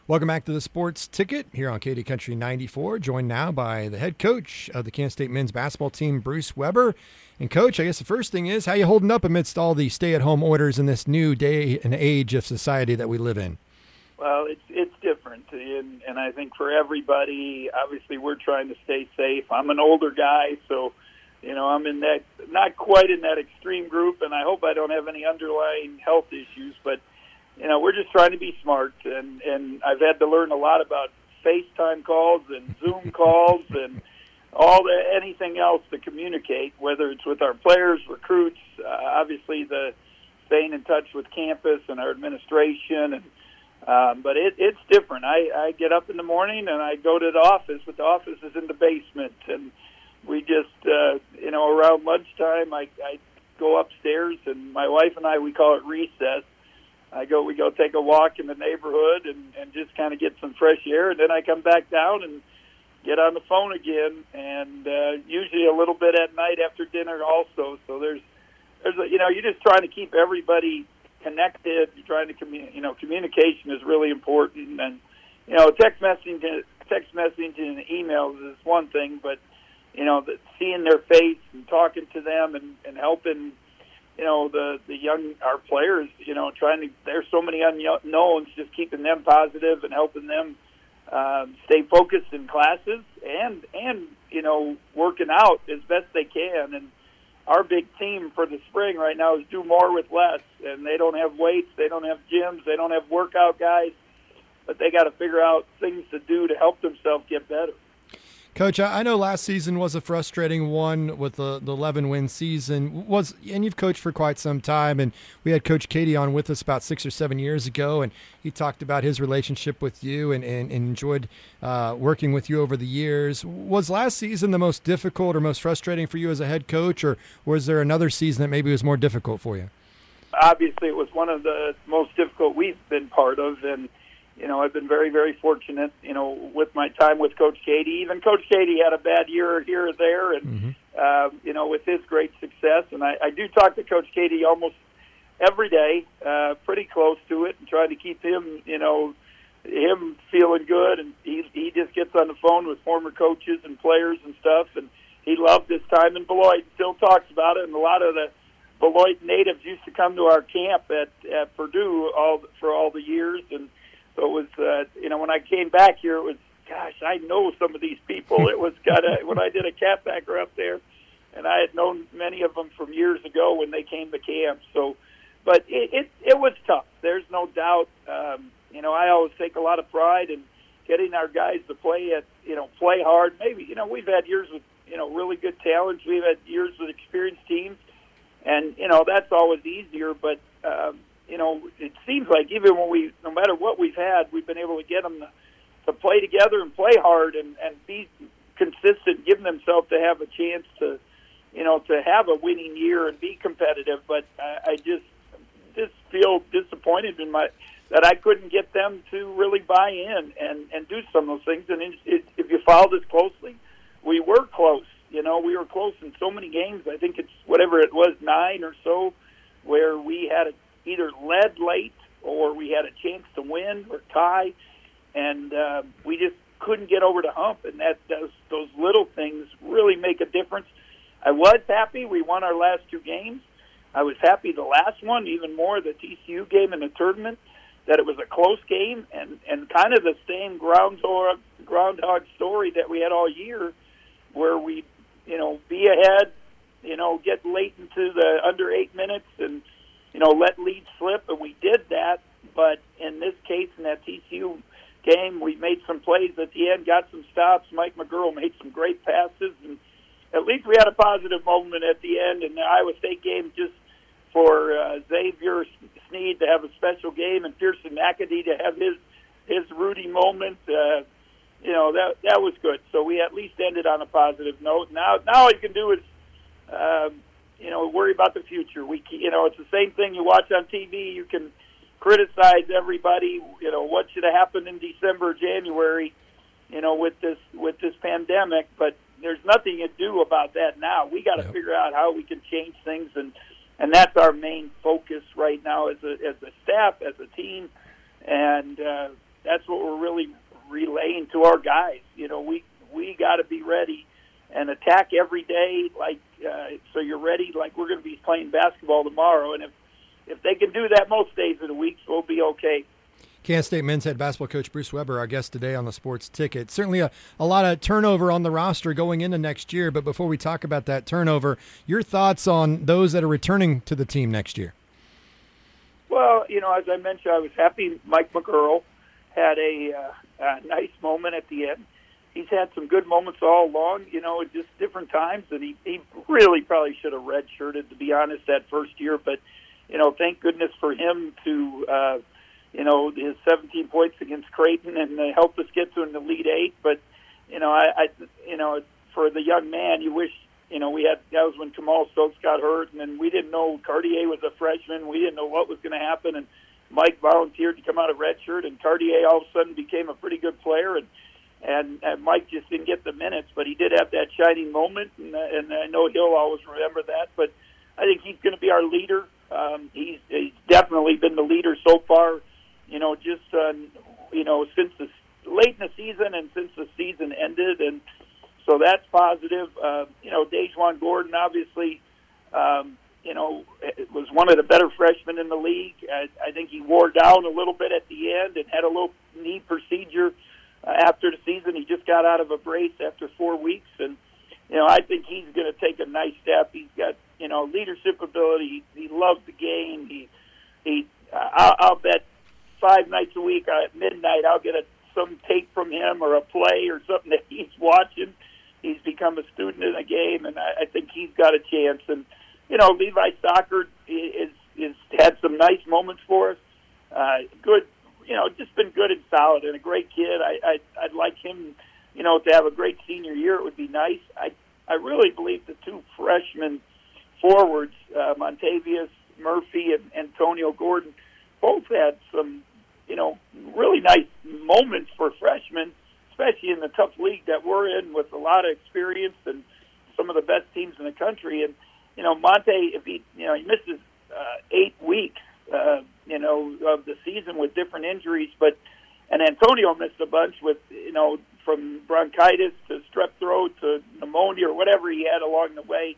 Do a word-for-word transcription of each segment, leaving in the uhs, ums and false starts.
Welcome back to the Sports Ticket here on Katy Country ninety-four. Joined now by the head coach of the Kansas State men's basketball team, Bruce Weber. And, Coach, I guess the first thing is, how you holding up amidst all the stay-at-home orders in this new day and age of society that we live in? Well, it's it's different, and, and I think for everybody, obviously we're trying to stay safe. I'm an older guy, so, you know, I'm in that, not quite in that extreme group, and I hope I don't have any underlying health issues, but you know, we're just trying to be smart, and, and I've had to learn a lot about FaceTime calls and Zoom calls and all the, anything else to communicate, whether it's with our players, recruits, uh, obviously the staying in touch with campus and our administration. And um, but it, it's different. I, I get up in the morning and I go to the office, but the office is in the basement, and we just, uh, you know, around lunchtime, I, I go upstairs, and my wife and I, we call it recess. I go, we go take a walk in the neighborhood and, and just kind of get some fresh air, and then I come back down and get on the phone again, and uh, usually a little bit at night after dinner also. So there's, there's a, you know, you're just trying to keep everybody connected. You're trying to communicate. You know, communication is really important, and you know, text messaging, text messaging and emails is one thing, but you know, the, seeing their face and talking to them and, and helping. You know, the, the young, our players, you know, trying to, there's so many unknowns, just keeping them positive and helping them um, stay focused in classes and, and, you know, working out as best they can. And our big theme for the spring right now is do more with less. And they don't have weights, they don't have gyms, they don't have workout guys, but they got to figure out things to do to help themselves get better. Coach, I know last season was a frustrating one with the the eleven-win season. Was and you've coached for quite some time, and we had Coach Katie on with us about six or seven years ago, and he talked about his relationship with you and, and, and enjoyed uh, working with you over the years. Was last season the most difficult or most frustrating for you as a head coach, or was there another season that maybe was more difficult for you? Obviously, it was one of the most difficult we've been part of, and you know, I've been very, very fortunate, you know, with my time with Coach Katie. Even Coach Katie had a bad year here or there, and, mm-hmm. uh, you know, with his great success. And I, I do talk to Coach Katie almost every day, uh, pretty close to it, and try to keep him, you know, him feeling good. And he, he just gets on the phone with former coaches and players and stuff. And he loved his time in Beloit, still talks about it. And a lot of the Beloit natives used to come to our camp at, at Purdue all for all the years. And so it was, uh, you know, when I came back here, it was, gosh, I know some of these people. It was kind of, when I did a catbacker up there, and I had known many of them from years ago when they came to camp. So, but it, it, it was tough. There's no doubt. Um, you know, I always take a lot of pride in getting our guys to play at, you know, play hard. Maybe, you know, we've had years with, you know, really good talents. We've had years with experienced teams. And, you know, that's always easier, but, um, you know, it seems like even when we, no matter what we've had, we've been able to get them to, to play together and play hard and, and be consistent, give themselves to have a chance to, you know, to have a winning year and be competitive. But I, I just just feel disappointed in my that I couldn't get them to really buy in and, and do some of those things. And it, it, if you follow this closely, we were close. You know, we were close in so many games. I think it's whatever it was, nine or so, where we had a either led late or we had a chance to win or tie, and uh, we just couldn't get over the hump. And that those, those little things really make a difference. I was happy we won our last two games. I was happy the last one, even more the T C U game in the tournament, that it was a close game and, and kind of the same groundhog, groundhog story that we had all year, where we, you know, be ahead, you know, get late into the under eight minutes and, you know, let lead slip, and we did that. But in this case, in that T C U game, we made some plays at the end, got some stops. Mike McGurl made some great passes, and at least we had a positive moment at the end. In the Iowa State game, just for uh, Xavier Sneed to have a special game and Pearson McAdee to have his his Rudy moment, uh, you know, that that was good. So we at least ended on a positive note. Now, now all you can do is. Um, You know, worry about the future. We, you know, it's the same thing you watch on T V. You can criticize everybody. You know, what should have happened in December, January, you know, with this with this pandemic. But there's nothing you do about that now. We got to yep. figure out how we can change things, and and that's our main focus right now as a as a staff, as a team. And uh, that's what we're really relaying to our guys. You know, we we got to be ready and attack every day, like uh, so you're ready, like we're going to be playing basketball tomorrow. And if if they can do that most days of the week, we'll be okay. Kansas State men's head basketball coach Bruce Weber, our guest today on the Sports Ticket. Certainly a, a lot of turnover on the roster going into next year, but before we talk about that turnover, your thoughts on those that are returning to the team next year? Well, you know, as I mentioned, I was happy Mike McGurl had a, uh, a nice moment at the end. He's had some good moments all along, you know, at just different times, and he, he really probably should have redshirted, to be honest, that first year. But, you know, thank goodness for him to uh, – you know, his seventeen points against Creighton and uh, helped us get to an Elite Eight. But, you know, I, I, you know, for the young man, you wish, you know, we had, that was when Kamal Stokes got hurt, and then we didn't know Cartier was a freshman. We didn't know what was going to happen. And Mike volunteered to come out of redshirt, and Cartier all of a sudden became a pretty good player. And, and, and Mike just didn't get the minutes, but he did have that shining moment, and, and I know he'll always remember that. But I think he's going to be our leader. Um, he's, he's definitely been the leader so far. You know, just, uh, you know, since the late in the season and since the season ended. And so that's positive. Uh, you know, Dejuan Gordon, obviously, um, you know, was one of the better freshmen in the league. I, I think he wore down a little bit at the end and had a little knee procedure uh, after the season. He just got out of a brace after four weeks. And, you know, I think he's going to take a nice step. He's got, you know, leadership ability. He, he loves the game. He, he, uh, I'll, I'll bet, five nights a week uh, at midnight, I'll get a, some tape from him or a play or something that he's watching. He's become a student in the game, and I, I think he's got a chance. And, you know, Levi Stockard is, is had some nice moments for us. Uh, good, you know, just been good and solid and a great kid. I, I, I'd like him, you know, to have a great senior year. It would be nice. I, I really believe the two freshman forwards, uh, Montavious Murphy and Antonio Gordon, both had some, you know, really nice moments for freshmen, especially in the tough league that we're in with a lot of experience and some of the best teams in the country. And, you know, Monte, if he, you know, he misses uh, eight weeks, uh, you know, of the season with different injuries, but, and Antonio missed a bunch with, you know, from bronchitis to strep throat to pneumonia or whatever he had along the way.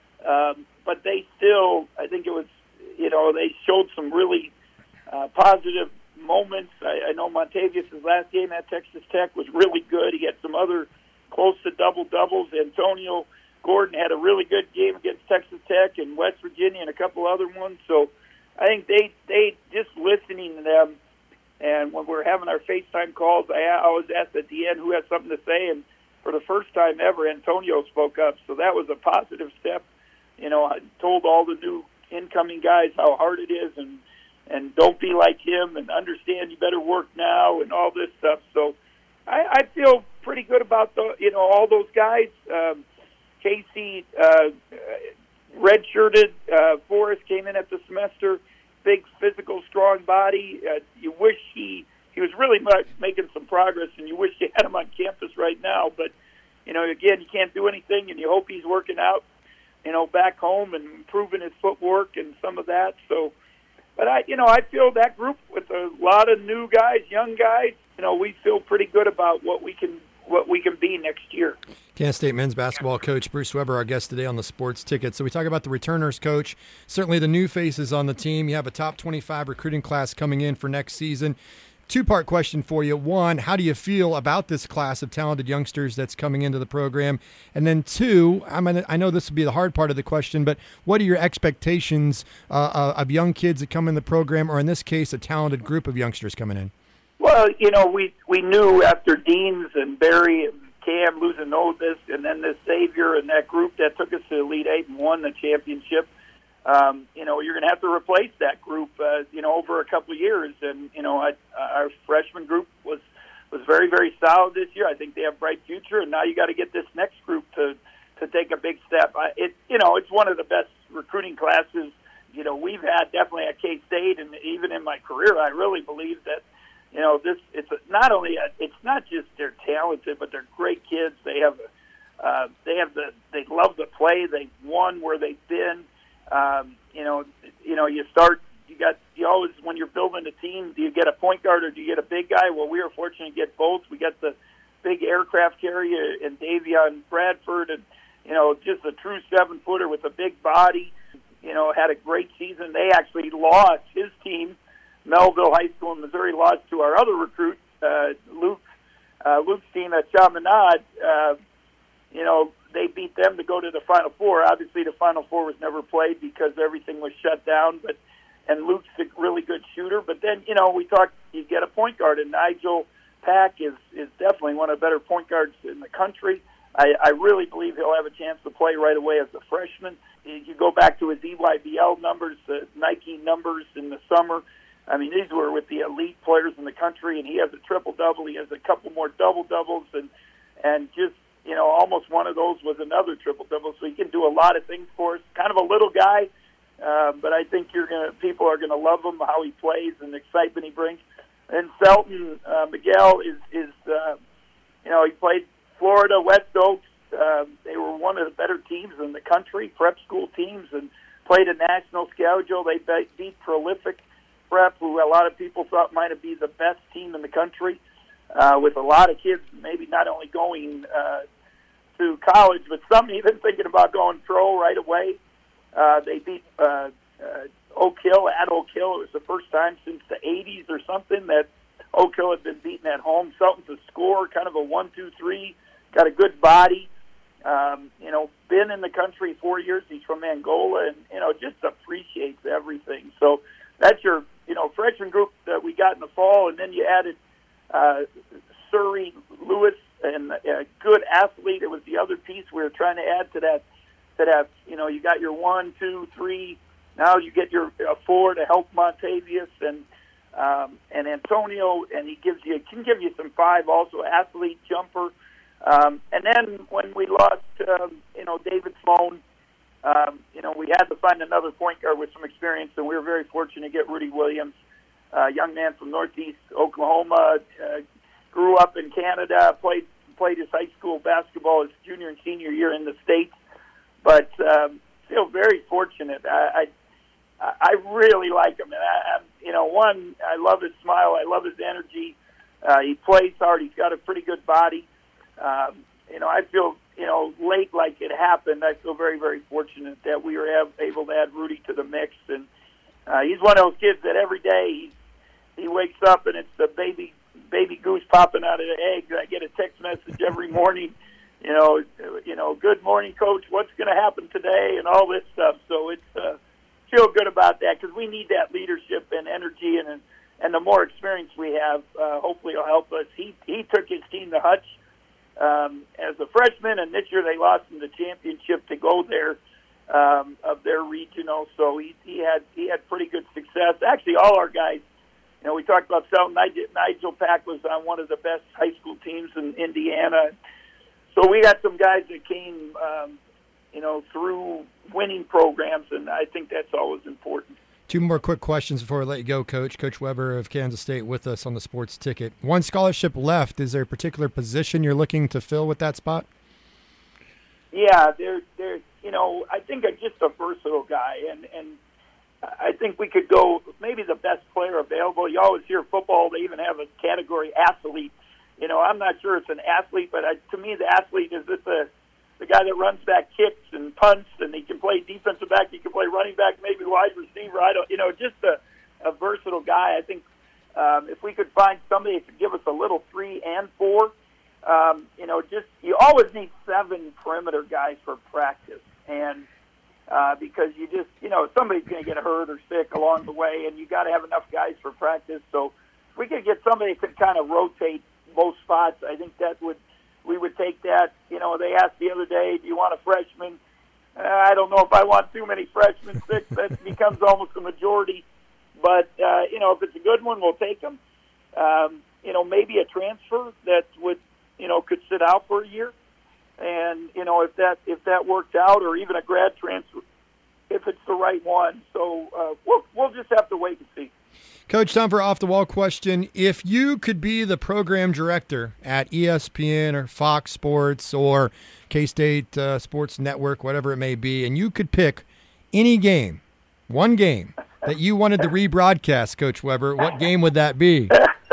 Um, but they still, I think it was, you know, they showed some really uh, positive moments. I, I know Montavious' last game at Texas Tech was really good. He had some other close to double-doubles. Antonio Gordon had a really good game against Texas Tech and West Virginia and a couple other ones. So I think they, they just listening to them, and when we're having our FaceTime calls, I always ask at the end who has something to say, and for the first time ever, Antonio spoke up. So that was a positive step. You know, I told all the new incoming guys how hard it is, and and don't be like him, and understand you better work now, and all this stuff. So I, I feel pretty good about the, you know, all those guys. Um, Casey, uh, redshirted. Uh, Forrest came in at the semester. Big, physical, strong body. Uh, you wish he he was really making some progress, and you wish you had him on campus right now. But, you know, again, you can't do anything, and you hope he's working out, you know, back home and improving his footwork and some of that. So, but I, you know, I feel that group with a lot of new guys, young guys, you know, we feel pretty good about what we can what we can be next year. Kansas State men's basketball coach Bruce Weber, our guest today on the Sports Ticket. So we talk about the returners, coach. Certainly the new faces on the team. You have a top twenty-five recruiting class coming in for next season. Two-part question for you. One, how do you feel about this class of talented youngsters that's coming into the program? And then two, I mean, I know this will be the hard part of the question, but what are your expectations uh, of young kids that come in the program, or in this case, a talented group of youngsters coming in? Well, you know, we, we knew after Deans and Barry and Cam losing this, and then this Xavier and that group that took us to Elite Eight and won the championship, Um, you know, you're going to have to replace that group, uh, you know, over a couple of years. And, you know, I, our freshman group was, was very, very solid this year. I think they have a bright future. And now you got to get this next group to, to take a big step. I, it, you know, it's one of the best recruiting classes, you know, we've had definitely at K-State. And even in my career, I really believe that, you know, this, it's a, not only, a, it's not just they're talented, but they're great kids. They have, uh, they have the, they love to play. They've won where they've been. Um, you know, you know, you start you got you always when you're building a team, do you get a point guard or do you get a big guy? Well, we were fortunate to get both. We got the big aircraft carrier and Davion Bradford, and you know, just a true seven footer with a big body. You know, had a great season. They actually lost his team, Melville High School in Missouri, lost to our other recruit, uh, Luke. Uh, Luke's team at Chaminade. Uh, you know, they beat them to go to the Final Four. Obviously, the Final Four was never played because everything was shut down. But and Luke's a really good shooter. But then, you know, we talked. You get a point guard, and Nigel Pack is is definitely one of the better point guards in the country. I, I really believe he'll have a chance to play right away as a freshman. You go back to his E Y B L numbers, the Nike numbers in the summer. I mean, these were with the elite players in the country, and he has a triple-double. He has a couple more double-doubles, and and just, you know, almost one of those was another triple-double. So he can do a lot of things for us. Kind of a little guy, uh, but I think you're gonna people are going to love him, how he plays, and the excitement he brings. And Selton uh, Miguel is, is uh, you know, he played Florida, West Oaks. Uh, they were one of the better teams in the country, prep school teams, and played a national schedule. They beat Prolific Prep, who a lot of people thought might be the best team in the country, uh, with a lot of kids maybe not only going uh, to college, but some even thinking about going pro right away. Uh, they beat uh, uh, Oak Hill at Oak Hill. It was the first time since the eighties or something that Oak Hill had been beaten at home. Selton's a scorer, kind of a one two three, got a good body. Um, you know, been in the country four years. He's from Angola, and, you know, just appreciates everything. So that's your, you know, freshman group that we got in the fall, and then you added uh, Surrey Lewis, and a good athlete. It was the other piece we were trying to add to that. To that, you know, you got your one, two, three. Now you get your uh, four to help Montavious and um, and Antonio, and he gives you can give you some five also, athlete, jumper. Um, and then when we lost, um, you know, David Sloan, um, you know, we had to find another point guard with some experience, and we were very fortunate to get Rudy Williams, a uh, young man from Northeast Oklahoma, uh, grew up in Canada, played played his high school basketball his junior and senior year in the States, but um, feel very fortunate. I, I I really like him. And I, I, you know, one, I love his smile. I love his energy. Uh, he plays hard. He's got a pretty good body. Um, you know, I feel, you know, late like it happened, I feel very, very fortunate that we were able to add Rudy to the mix. And uh, he's one of those kids that every day he, he wakes up and it's the baby baby goose popping out of the egg. I get a text message every morning, you know, you know, good morning, Coach, what's going to happen today, and all this stuff. So it's uh, feel good about that because we need that leadership and energy, and and the more experience we have, uh, hopefully it'll help us. He, he took his team to Hutch Um, as a freshman, and this year they lost in the championship to go there um, of their regional. So he, he had he had pretty good success. Actually, all our guys, you know, we talked about Selton. Nigel, Nigel Pack was on one of the best high school teams in Indiana. So we got some guys that came, um, you know, through winning programs, and I think that's always important. Two more quick questions before I let you go, Coach. Coach Weber of Kansas State with us on the Sports Ticket. One scholarship left. Is there a particular position you're looking to fill with that spot? Yeah, there, there. You know, I think I'm just a versatile guy, and and I think we could go maybe the best player available. You always hear football; they even have a category athlete. You know, I'm not sure it's an athlete, but I, to me, the athlete is just the the guy that runs back, kicks and punts, and he can play defensive back, he can play running back, maybe wide receiver. I don't, you know, just a, a versatile guy. I think um, if we could find somebody that could give us a little three and four, um, you know, just you always need seven perimeter guys for practice, and uh, because you just, you know, somebody's going to get hurt or sick along the way, and you got to have enough guys for practice. So if we could get somebody that could kind of rotate both spots, I think that would. We would take that. You know, they asked the other day, do you want a freshman? Uh, I don't know if I want too many freshmen. Six, that becomes almost a majority. But, uh, you know, if it's a good one, we'll take them. Um, you know, maybe a transfer that would, you know, could sit out for a year. And, you know, if that if that worked out, or even a grad transfer, if it's the right one. So uh, we'll, we'll just have to wait and see. Coach, time for off-the-wall question. If you could be the program director at E S P N or Fox Sports or K-State uh, Sports Network, whatever it may be, and you could pick any game, one game, that you wanted to rebroadcast, Coach Weber, what game would that be?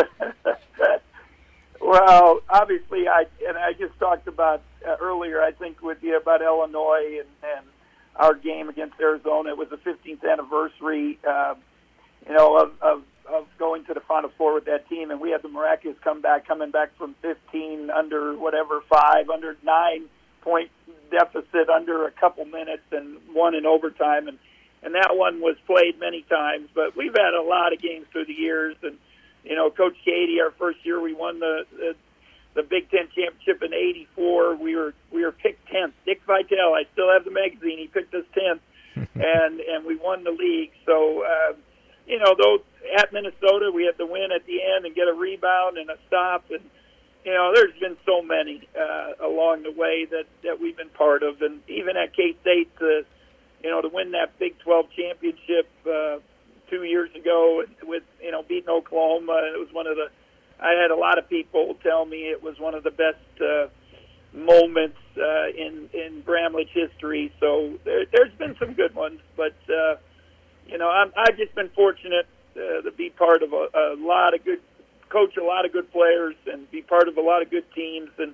Well, obviously, I and I just talked about uh, earlier, I think, with you about Illinois and, and our game against Arizona. It was the fifteenth anniversary, uh, you know, of, of, of going to the Final Four with that team, and we had the miraculous comeback, coming back from fifteen under whatever, five, under nine-point deficit under a couple minutes and won in overtime. And, and that one was played many times, but we've had a lot of games through the years, and you know, Coach Katie, our first year, we won the, the the Big Ten championship in eighty-four. We were we were picked tenth. Dick Vitale, I still have the magazine. He picked us tenth, and and we won the league. So, uh, you know, those at Minnesota, we had to win at the end and get a rebound and a stop. And you know, there's been so many uh, along the way that that we've been part of. And even at K-State, uh, you know, to win that Big twelve championship. Uh, Two years ago, with you know beating Oklahoma, it was one of the. I had a lot of people tell me it was one of the best uh, moments uh, in in Bramlage history. So there, there's been some good ones, but uh, you know I'm, I've just been fortunate uh, to be part of a, a lot of good, coach a lot of good players, and be part of a lot of good teams, and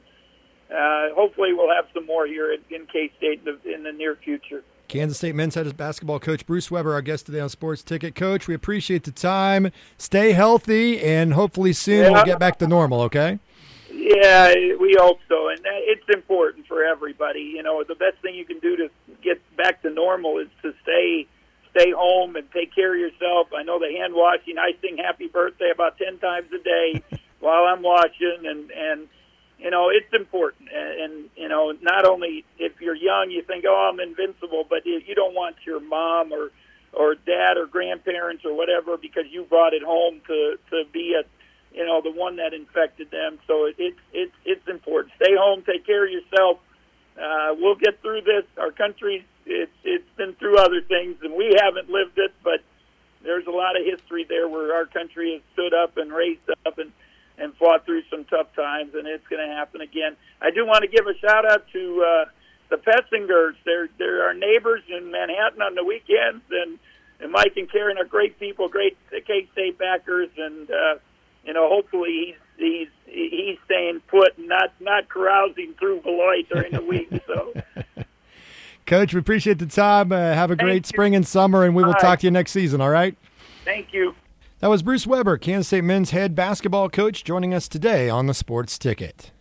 uh, hopefully we'll have some more here in, in K-State in the, in the near future. Kansas State men's head basketball coach Bruce Weber, our guest today on Sports Ticket. Coach, we appreciate the time. Stay healthy, and hopefully soon yeah. we'll get back to normal, okay? Yeah, we hope so. And it's important for everybody. You know, the best thing you can do to get back to normal is to stay stay home and take care of yourself. I know the hand washing, I sing happy birthday about ten times a day while I'm watching, and, and you know, it's important. And, and, you know, not only if you're young, you think, oh, I'm invincible, but you don't want your mom or, or dad or grandparents or whatever because you brought it home to, to be a, you know, the one that infected them. So it, it's it's it's important. Stay home, take care of yourself. Uh, we'll get through this. Our country's, it's, it's been through other things, and we haven't lived it, but there's a lot of history there where our country has stood up and raised up and, and fought through some tough times, and it's going to happen again. I do want to give a shout-out to uh, the Petsingers. They're, they're our neighbors in Manhattan on the weekends, and, and Mike and Karen are great people, great K-State backers, and, uh, you know, hopefully he's, he's, he's staying put and not, not carousing through Beloit during the week. So, Coach, we appreciate the time. Uh, have a great Thank spring you. and summer, and we will all talk right. to you next season, all right? Thank you. That was Bruce Weber, Kansas State men's head basketball coach, joining us today on the Sports Ticket.